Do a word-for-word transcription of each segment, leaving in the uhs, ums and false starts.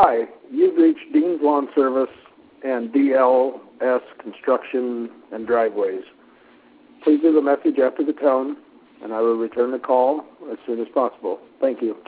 Hi, you've reached Dean's Lawn Service and D L S Construction and Driveways. Please leave a message after the tone, and I will return the call as soon as possible. Thank you.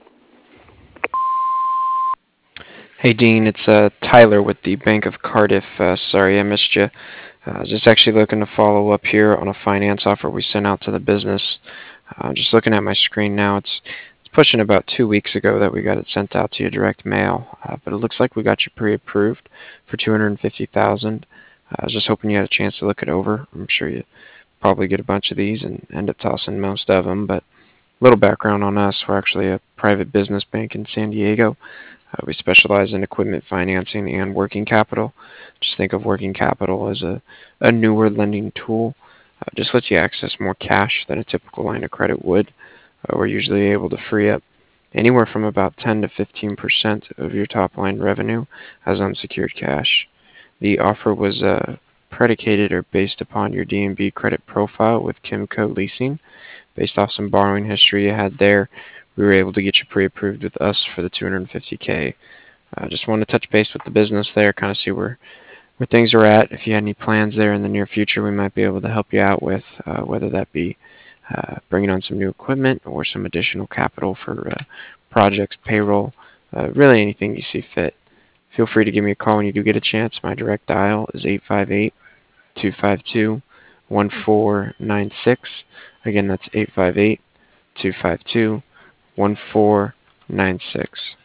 Hey Dean, it's uh, Tyler with the Bank of Cardiff. Uh, sorry I missed you. Uh, just actually looking to follow up here on a finance offer we sent out to the business. Uh, just looking at my screen now, it's it's pushing about two weeks ago that we got it sent out to you direct mail, uh, but it looks like we got you pre-approved for two hundred fifty thousand dollars. Uh, I was just hoping you had a chance to look it over. I'm sure you probably get a bunch of these and end up tossing most of them, but a little background on us. We're actually a private business bank in San Diego. Uh, we specialize in equipment financing and working capital. Just think of working capital as a, a newer lending tool. Uh, just lets you access more cash than a typical line of credit would. Uh, we're usually able to free up anywhere from about ten to fifteen percent of your top line revenue as unsecured cash. The offer was uh, predicated or based upon your D and B credit profile with Kimco Leasing. Based off some borrowing history you had there, we were able to get you pre-approved with us for the two hundred fifty K. I uh, just wanted to touch base with the business there, kind of see where, where things are at. If you had any plans there in the near future, we might be able to help you out with, uh, whether that be uh, bringing on some new equipment or some additional capital for uh, projects, payroll, uh, really anything you see fit. Feel free to give me a call when you do get a chance. My direct dial is eight five eight, two five two, one four nine six. Again, that's eight five eight, two five two, one four nine six.